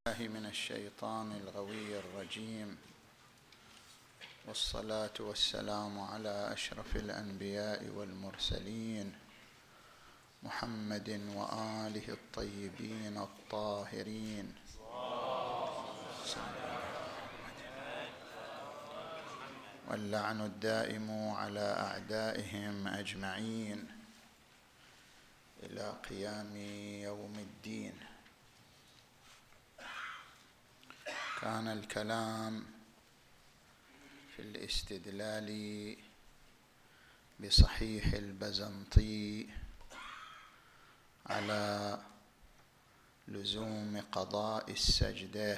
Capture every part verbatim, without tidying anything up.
الله من الشيطان الغوي الرجيم، والصلاة والسلام على أشرف الأنبياء والمرسلين محمد وآله الطيبين الطاهرين، واللعن الدائم على أعدائهم أجمعين إلى قيام يوم الدين. كان الكلام في الاستدلال بصحيح البزنطي على لزوم قضاء السجدة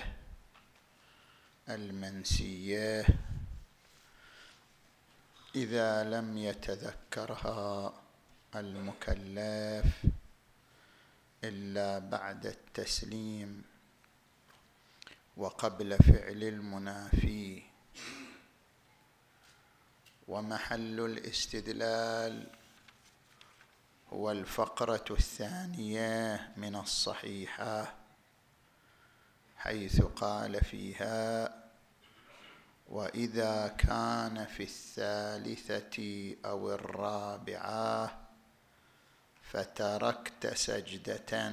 المنسية إذا لم يتذكرها المكلف إلا بعد التسليم وقبل فعل المنافي. ومحل الاستدلال هو الفقرة الثانية من الصحيحة، حيث قال فيها: وإذا كان في الثالثة أو الرابعة فتركت سجدة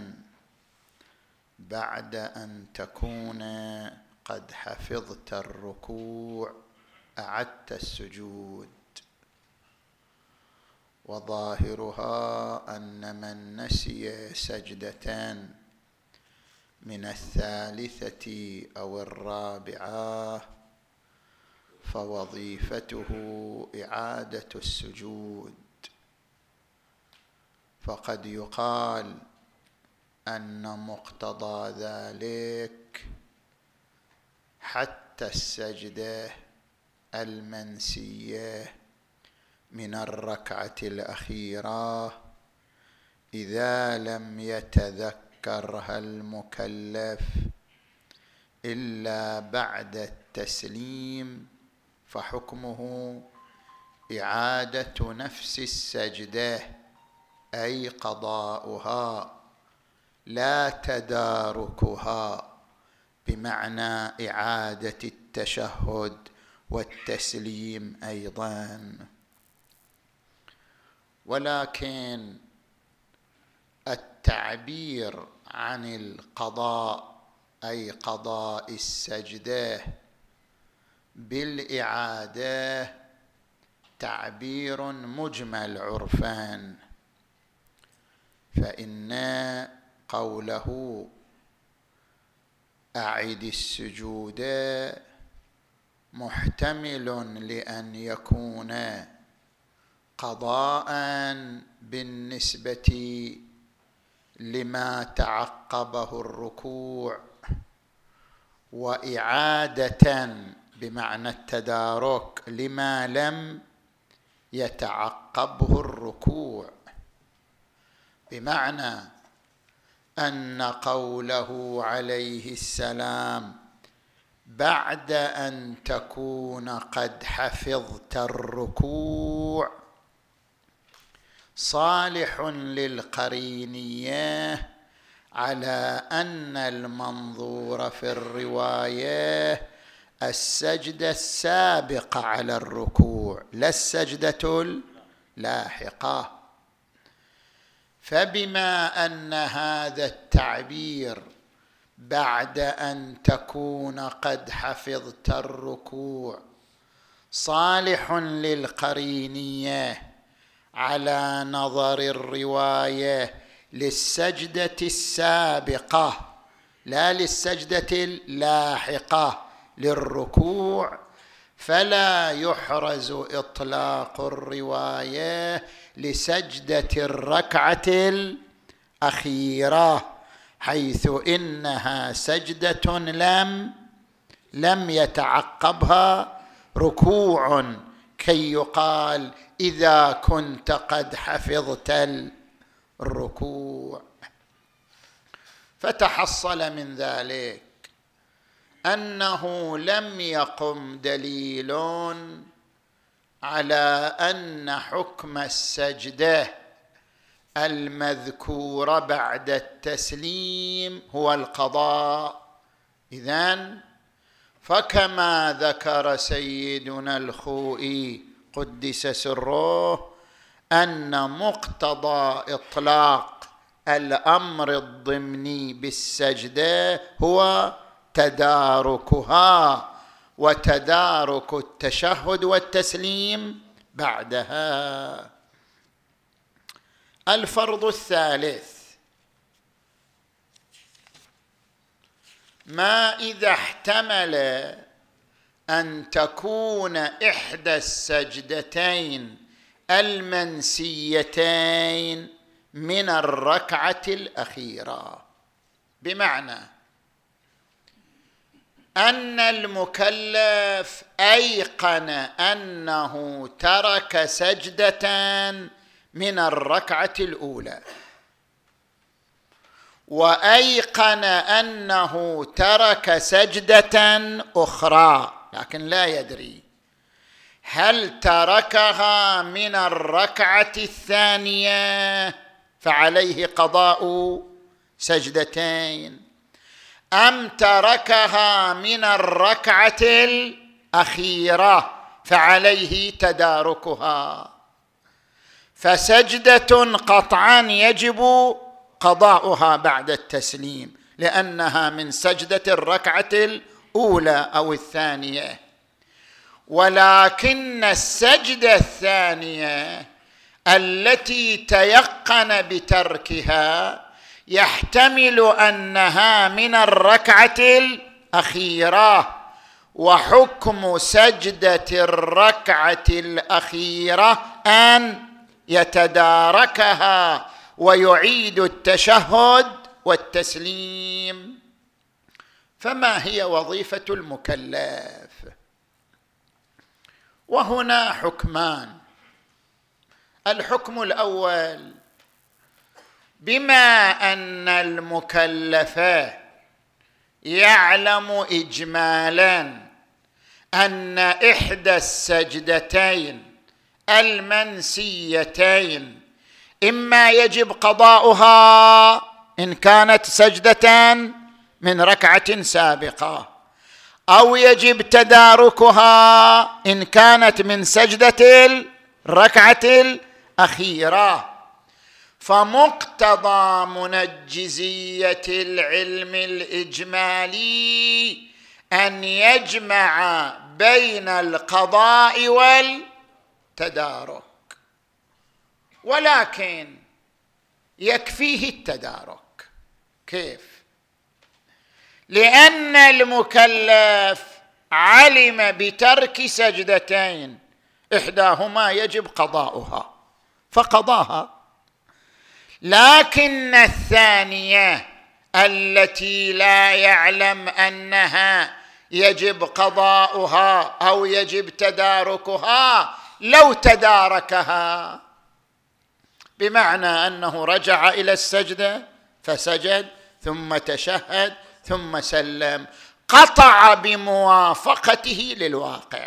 بعد أن تكون قد حفظت الركوع أعدت السجود. وظاهرها أن من نسي سجدة من الثالثة أو الرابعة فوظيفته إعادة السجود. فقد يقال أن مقتضى ذلك حتى السجدة المنسية من الركعة الأخيرة إذا لم يتذكرها المكلف إلا بعد التسليم فحكمه إعادة نفس السجدة، أي قضاؤها لا تداركها، بمعنى إعادة التشهد والتسليم أيضا. ولكن التعبير عن القضاء أي قضاء السجدة بالإعادة تعبير مجمل عرفان، فإن قوله أعد السجود محتمل لأن يكون قضاء بالنسبة لما تعقبه الركوع، وإعادة بمعنى التدارك لما لم يتعقبه الركوع، بمعنى أن قوله عليه السلام بعد أن تكون قد حفظت الركوع صالح للقرينية على أن المنظور في الرواية السجدة السابقة على الركوع لا السجدة اللاحقة. فبما أن هذا التعبير بعد أن تكون قد حفظت الركوع صالح للقرينية على نظر الرواية للسجدة السابقة لا للسجدة اللاحقة للركوع، فلا يحرز إطلاق الرواية لسجدة الركعة الأخيرة، حيث إنها سجدة لم لم يتعقبها ركوع، كي يقال إذا كنت قد حفظت الركوع. فتحصل من ذلك أنه لم يقم دليل على أن حكم السجدة المذكور بعد التسليم هو القضاء، إذن فكما ذكر سيدنا الخوئي قدس سره أن مقتضى إطلاق الأمر الضمني بالسجدة هو تداركها وتدارك التشهد والتسليم بعدها. الفرض الثالث: ما إذا احتمل أن تكون إحدى السجدتين المنسيتين من الركعة الأخيرة، بمعنى أن المكلف أيقن أنه ترك سجدة من الركعة الأولى، وأيقن أنه ترك سجدة أخرى لكن لا يدري هل تركها من الركعة الثانية فعليه قضاء سجدتين، أم تركها من الركعة الأخيرة فعليه تداركها. فسجدة قطعا يجب قضاؤها بعد التسليم لأنها من سجدة الركعة الأولى أو الثانية، ولكن السجدة الثانية التي تيقن بتركها يحتمل أنها من الركعة الأخيرة، وحكم سجدة الركعة الأخيرة أن يتداركها ويعيد التشهد والتسليم. فما هي وظيفة المكلف؟ وهنا حكمان. الحكم الأول: بما أن المكلف يعلم إجمالا أن إحدى السجدتين المنسيتين إما يجب قضاؤها إن كانت سجدة من ركعة سابقة، أو يجب تداركها إن كانت من سجدة الركعة الأخيرة، فمقتضى منجزية العلم الإجمالي أن يجمع بين القضاء والتدارك، ولكن يكفيه التدارك. كيف؟ لأن المكلف علم بترك سجدتين إحداهما يجب قضاؤها فقضاها، لكن الثانية التي لا يعلم أنها يجب قضاؤها أو يجب تداركها لو تداركها، بمعنى أنه رجع إلى السجدة فسجد ثم تشهد ثم سلم، قطع بموافقته للواقع،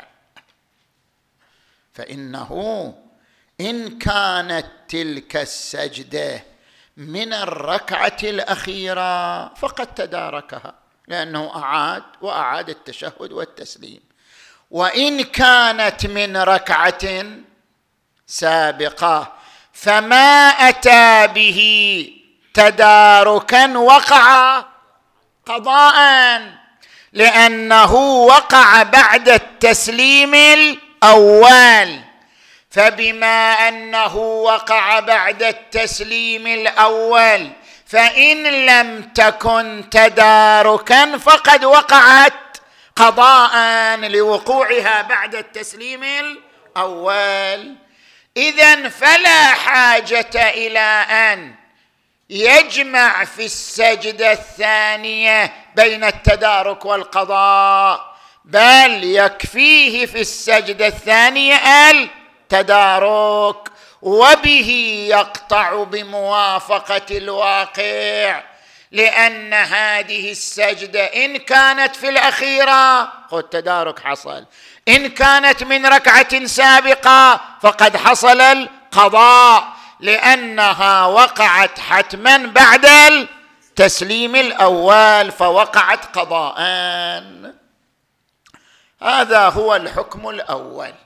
فإنه إن كانت تلك السجدة من الركعة الأخيرة فقد تداركها لأنه أعاد وأعاد التشهد والتسليم، وإن كانت من ركعة سابقة فما أتى به تداركا وقع قضاء لأنه وقع بعد التسليم الأول. فبما أنه وقع بعد التسليم الأول فإن لم تكن تداركا فقد وقعت قضاء لوقوعها بعد التسليم الأول. إذن فلا حاجة إلى أن يجمع في السجدة الثانية بين التدارك والقضاء، بل يكفيه في السجدة الثانية التدارك، وبه يقطع بموافقة الواقع، لأن هذه السجدة إن كانت في الأخيرة التدارك حصل، إن كانت من ركعة سابقة فقد حصل القضاء، لأنها وقعت حتما بعد التسليم الأول فوقعت قضاءان. هذا هو الحكم الأول.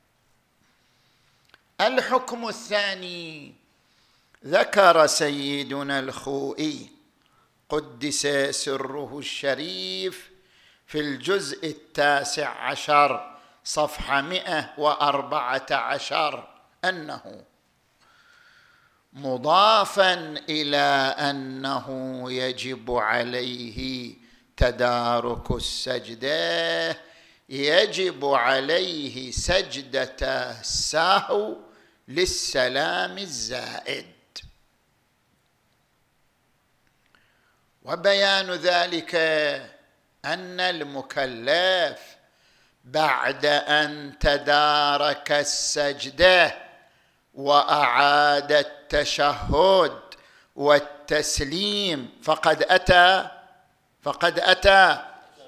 الحكم الثاني ذكر سيدنا الخوئي قدس سره الشريف في الجزء التاسع عشر صفحة مئة وأربعة عشر أنه مضافا إلى أنه يجب عليه تدارك السجدة يجب عليه سجدة السهو للسلام الزائد. وبيان ذلك أن المكلف بعد أن تدارك السجدة وأعاد التشهد والتسليم فقد أتى فقد أتى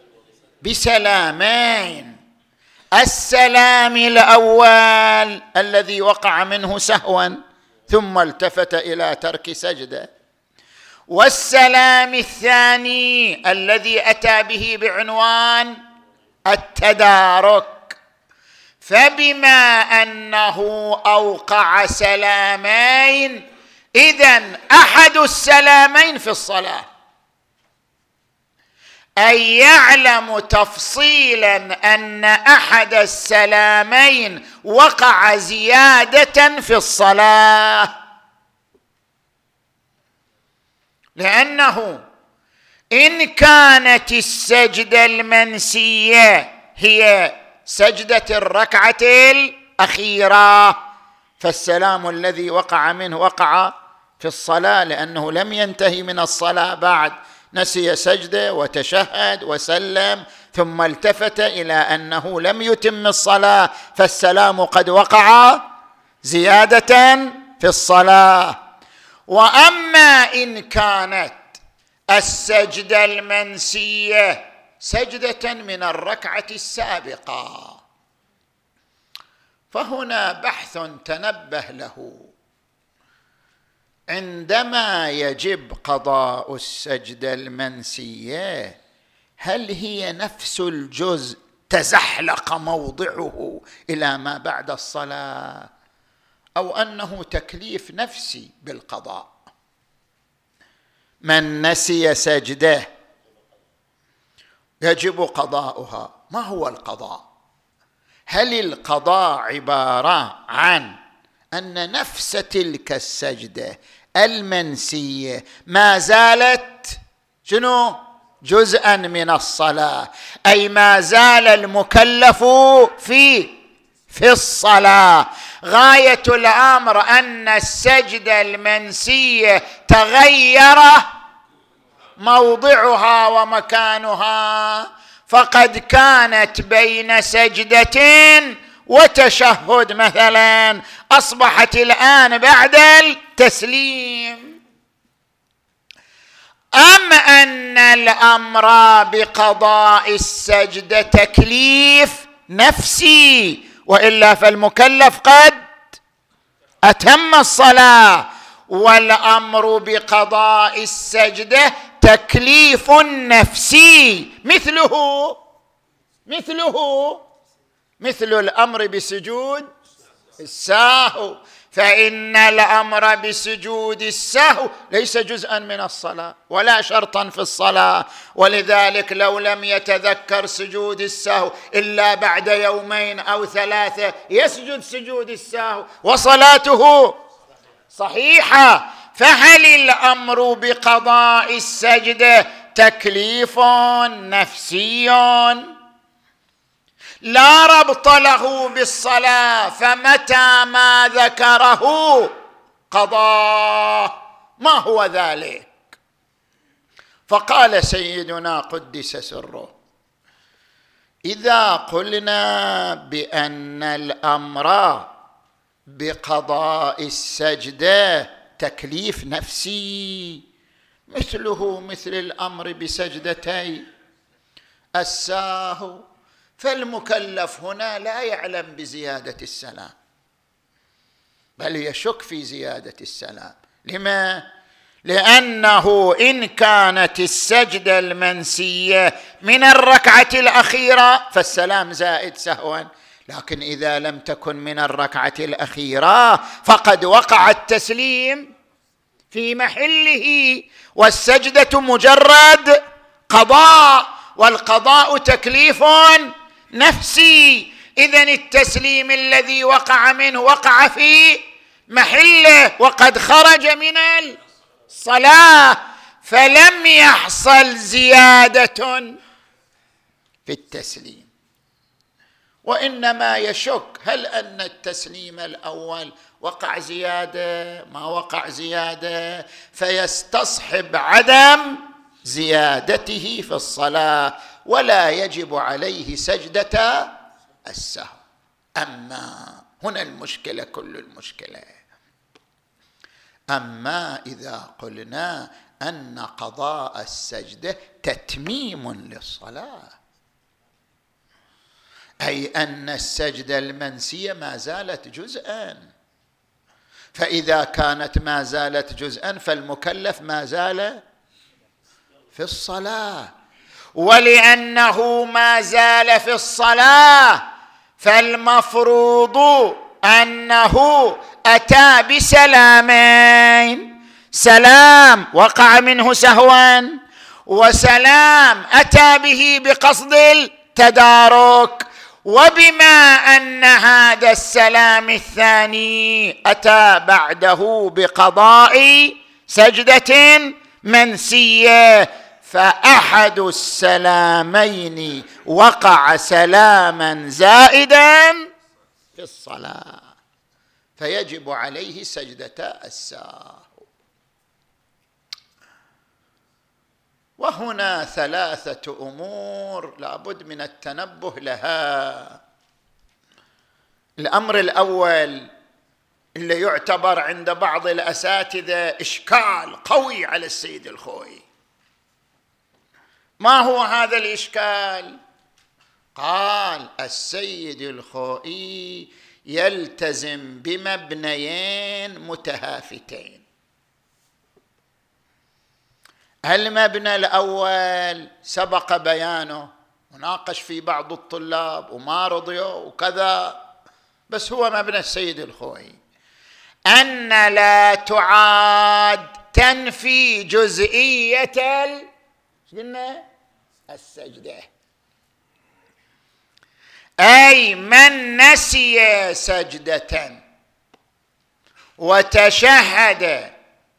بسلامين. السلام الأول الذي وقع منه سهوا ثم التفت إلى ترك سجدة، والسلام الثاني الذي أتى به بعنوان التدارك. فبما أنه أوقع سلامين إذن أحد السلامين في الصلاة، أي يعلم تفصيلا أن أحد السلامين وقع زيادة في الصلاة، لأنه إن كانت السجدة المنسية هي سجدة الركعة الأخيرة فالسلام الذي وقع منه وقع في الصلاة، لأنه لم ينتهي من الصلاة بعد، نسي سجدة وتشهد وسلم ثم التفت إلى أنه لم يتم الصلاة فالسلام قد وقع زيادة في الصلاة. وأما إن كانت السجدة المنسية سجدة من الركعة السابقة فهنا بحث تنبه له. عندما يجب قضاء السجدة المنسية هل هي نفس الجزء تزحلق موضعه إلى ما بعد الصلاة أو أنه تكليف نفسي بالقضاء؟ من نسي سجدة يجب قضاؤها. ما هو القضاء؟ هل القضاء عبارة عن أن نفس تلك السجدة المنسية ما زالت شنو؟ جزءا من الصلاة، أي ما زال المكلف في في الصلاة. غاية الأمر أن السجدة المنسية تغير موضعها ومكانها، فقد كانت بين سجدتين وتشهد مثلا أصبحت الآن بعد التسليم. أم أن الأمر بقضاء السجدة تكليف نفسي، وإلا فالمكلف قد أتم الصلاة، والأمر بقضاء السجدة تكليف نفسي مثله مثله مثل الأمر بسجود السهو، فإن الأمر بسجود السهو ليس جزءا من الصلاة ولا شرطا في الصلاة، ولذلك لو لم يتذكر سجود السهو إلا بعد يومين أو ثلاثة يسجد سجود السهو وصلاته صحيحة. فهل الأمر بقضاء السجدة تكليف نفسي لا ربط له بالصلاة، فمتى ما ذكره قضاه؟ ما هو ذلك؟ فقال سيدنا قدس سره: إذا قلنا بأن الأمر بقضاء السجدة تكليف نفسي مثله مثل الأمر بسجدتي السهو، فالمكلف هنا لا يعلم بزيادة السلام بل يشك في زيادة السلام. لما؟ لأنه إن كانت السجدة المنسية من الركعة الأخيرة فالسلام زائد سهوا، لكن إذا لم تكن من الركعة الأخيرة فقد وقع التسليم في محله، والسجدة مجرد قضاء، والقضاء تكليف نفسي. إذن التسليم الذي وقع منه وقع في محله وقد خرج من الصلاة، فلم يحصل زيادة في التسليم، وإنما يشك هل أن التسليم الأول وقع زيادة ما وقع زيادة، فيستصحب عدم زيادته في الصلاة ولا يجب عليه سجدة السهو. أما هنا المشكلة كل المشكلة، أما إذا قلنا أن قضاء السجدة تتميم للصلاة، أي أن السجدة المنسية ما زالت جزءا، فإذا كانت ما زالت جزءا فالمكلف ما زال في الصلاة، ولأنه ما زال في الصلاة فالمفروض أنه أتى بسلامين: سلام وقع منه سهوا، وسلام أتى به بقصد التدارك. وبما أن هذا السلام الثاني أتى بعده بقضاء سجدة منسية، فأحد السلامين وقع سلاما زائدا في الصلاة، فيجب عليه سجدة السهو. وهنا ثلاثة أمور لابد من التنبه لها. الأمر الأول اللي يعتبر عند بعض الأساتذة إشكال قوي على السيد الخوئي، ما هو هذا الإشكال؟ قال السيد الخوئي يلتزم بمبنيين متهافتين. المبنى الأول سبق بيانه، وناقش في بعض الطلاب وما رضيوا وكذا، بس هو مبنى السيد الخوئي أن لا تعاد تنفي جزئية قلنا السجدة، أي من نسي سجدة وتشهد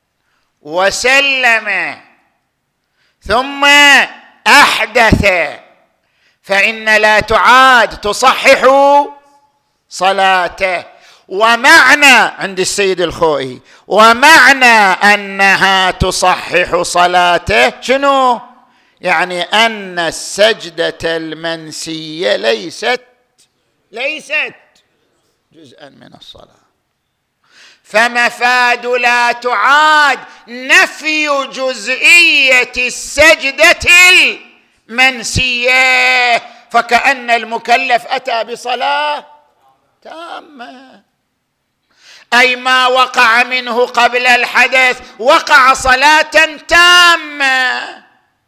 وسلم ثم أحدث فإن لا تعاد تصحح صلاته. ومعنى عند السيد الخوئي ومعنى أنها تصحح صلاته شنو؟ يعني أن السجدة المنسية ليست ليست جزءا من الصلاة، فمفاد لا تعاد نفي جزئية السجدة المنسية، فكأن المكلف أتى بصلاة تامة، أي ما وقع منه قبل الحدث وقع صلاة تامة.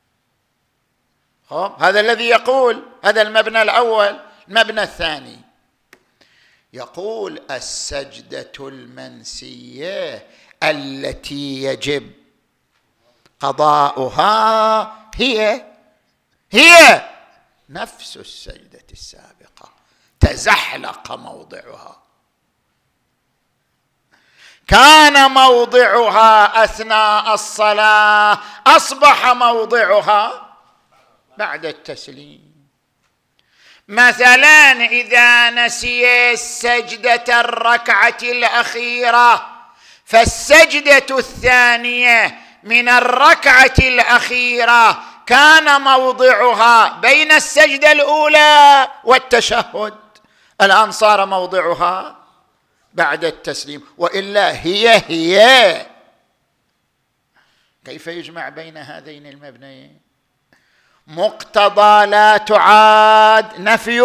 هذا الذي يقول، هذا المبنى الأول. المبنى الثاني يقول السجدة المنسية التي يجب قضاؤها هي هي نفس السجدة السابقة، تزحلق موضعها، كان موضعها أثناء الصلاة أصبح موضعها بعد التسليم. مثلا إذا نسي السجدة الركعة الأخيرة فالسجدة الثانية من الركعة الأخيرة كان موضعها بين السجدة الأولى والتشهد، الآن صار موضعها بعد التسليم، وإلا هي هي. كيف يجمع بين هذين المبنيين؟ مقتضى لا تعاد نفي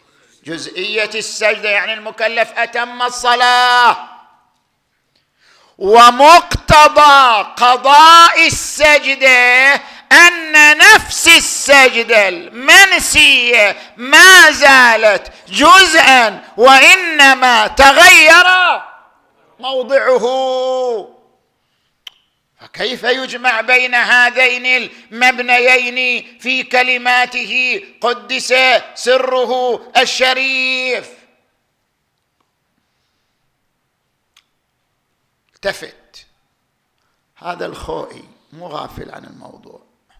جزئية السجدة، يعني المكلف أتم الصلاة، ومقتضى قضاء السجدة أن نفس السجدة المنسية ما زالت جزءا وإنما تغير موضعه. فكيف يجمع بين هذين المبنيين في كلماته قدس سره الشريف؟ التفت، هذا الخوئي مو غافل عن الموضوع.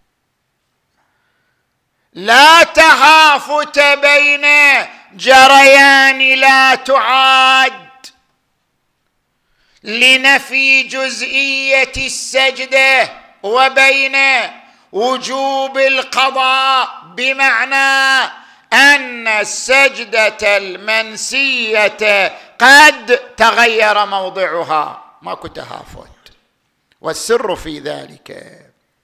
لا تهافت بين جريان لا تعاد لنفي جزئية السجدة وبين وجوب القضاء، بمعنى أن السجدة المنسية قد تغير موضعها، ماكو تهافت. والسر في ذلك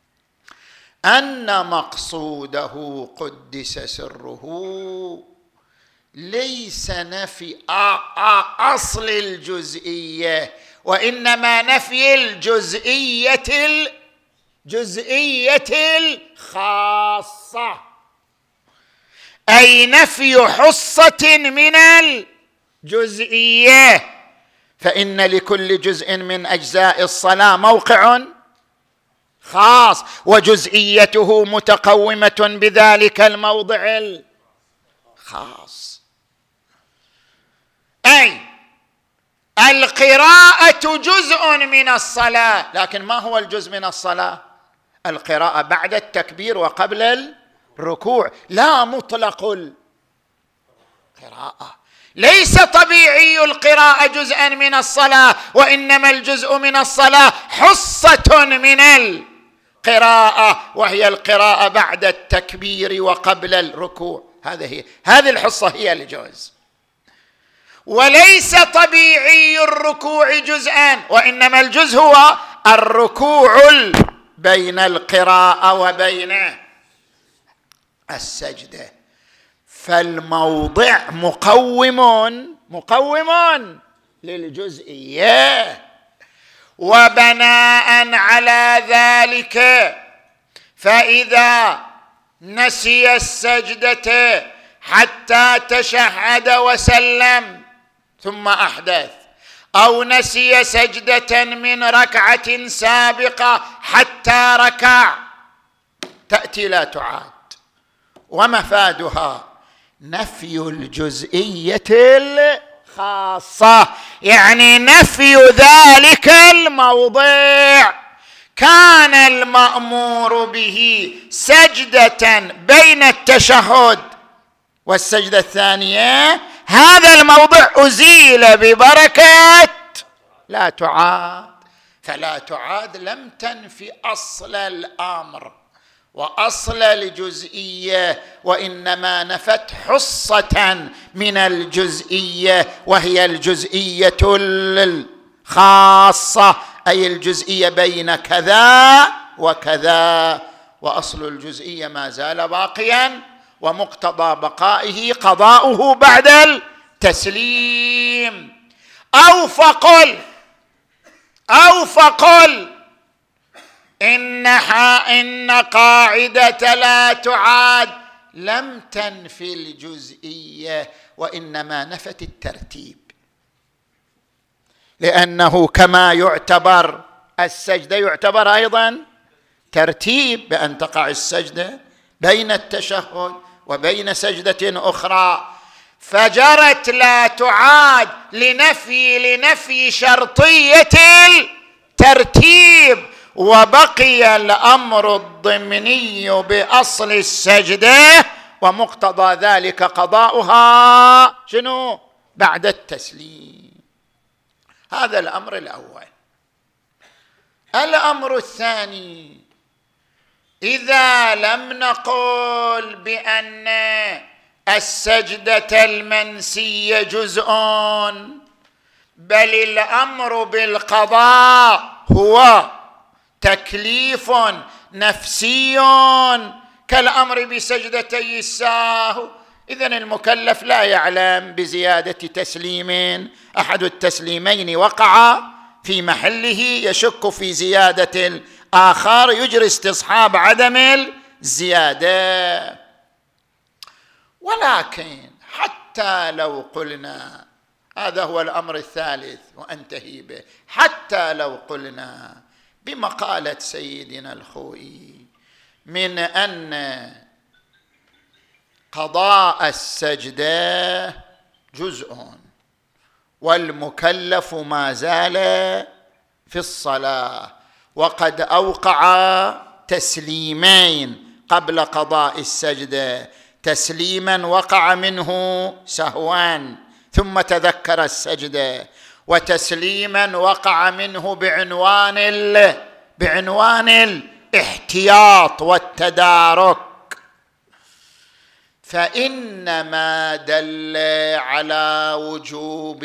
أن مقصوده قدس سره ليس نفي أصل الجزئية، وإنما نفي الجزئية الجزئية الخاصة، أي نفي حصة من الجزئية. فإن لكل جزء من أجزاء الصلاة موقع خاص وجزئيته متقومة بذلك الموضع الخاص. أي القراءة جزء من الصلاة، لكن ما هو الجزء من الصلاة؟ القراءة بعد التكبير وقبل الركوع، لا مطلق القراءة. ليس طبيعي القراءة جزءا من الصلاة، وإنما الجزء من الصلاة حصة من القراءة، وهي القراءة بعد التكبير وقبل الركوع. هذه هي هذه الحصة هي الجزء. وليس طبيعي الركوع جزءا، وإنما الجزء هو الركوع بين القراءة وبين السجدة. فالموضع مقوم مقوم للجزئية. وبناء على ذلك فإذا نسي السجدة حتى تشهد وسلم ثم أحدث، أو نسي سجدة من ركعة سابقة حتى ركع، تأتي لا تعاد. ومفادها نفي الجزئية الخاصة، يعني نفي ذلك الموضع. كان المأمور به سجدة بين التشهد والسجدة الثانية، هذا الموضع أزيل ببركة لا تعاد. فلا تعاد لم تنفي أصل الأمر وأصل الجزئية، وإنما نفت حصة من الجزئية، وهي الجزئية الخاصة، أي الجزئية بين كذا وكذا. وأصل الجزئية ما زال باقيا، ومقتضى بقائه قضاؤه بعد التسليم. أو فقل أو فقل إن, إن قاعدة لا تعاد لم تنفي الجزئية، وإنما نفت الترتيب، لأنه كما يعتبر السجدة يعتبر أيضا ترتيب، بأن تقع السجدة بين التشهد وبين سجدة أخرى. فجرت لا تعاد لنفي لنفي شرطية الترتيب، وبقي الأمر الضمني بأصل السجدة، ومقتضى ذلك قضاؤها شنو؟ بعد التسليم. هذا الأمر الأول. الأمر الثاني، إذا لم نقل بأن السجدة المنسية جزء، بل الأمر بالقضاء هو تكليف نفسي كالأمر بسجدتي السهو، إذن المكلف لا يعلم بزيادة تسليم، أحد التسليمين وقع في محله يشك في زيادة الآخر، يجري استصحاب عدم الزيادة. ولكن حتى لو قلنا، هذا هو الأمر الثالث وأنتهي به، حتى لو قلنا بمقالة سيدنا الخوئي من أن قضاء السجدة جزء والمكلف ما زال في الصلاة، وقد أوقع تسليمين قبل قضاء السجدة، تسليما وقع منه سهوا ثم تذكر السجدة، وتسليما وقع منه بعنوان ال... بعنوان الاحتياط والتدارك. فإنما دل على وجوب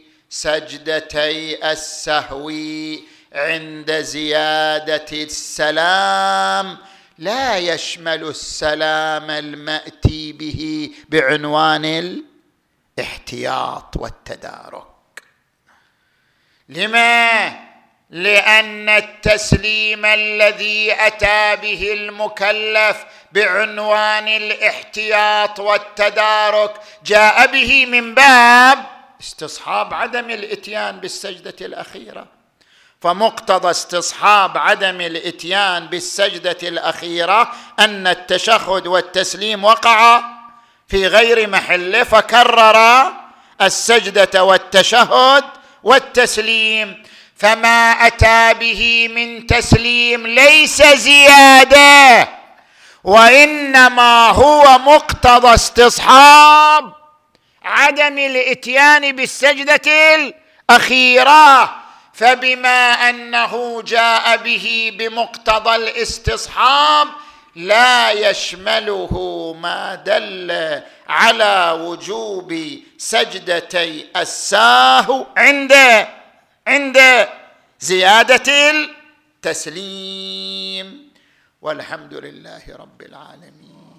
سجدتي السهو عند زيادة السلام لا يشمل السلام المأتي به بعنوان الاحتياط والتدارك. لما؟ لأن التسليم الذي أتى به المكلف بعنوان الاحتياط والتدارك جاء به من باب استصحاب عدم الإتيان بالسجدة الأخيرة، فمقتضى استصحاب عدم الإتيان بالسجدة الأخيرة أن التشهد والتسليم وقع في غير محله، فكرر السجدة والتشهد والتسليم، فما أتى به من تسليم ليس زيادة، وإنما هو مقتضى استصحاب عدم الإتيان بالسجدة الأخيرة. فبما أنه جاء به بمقتضى الاستصحاب لا يشمله ما دل على وجوب سجدتي السهو عند عند زيادة التسليم. والحمد لله رب العالمين.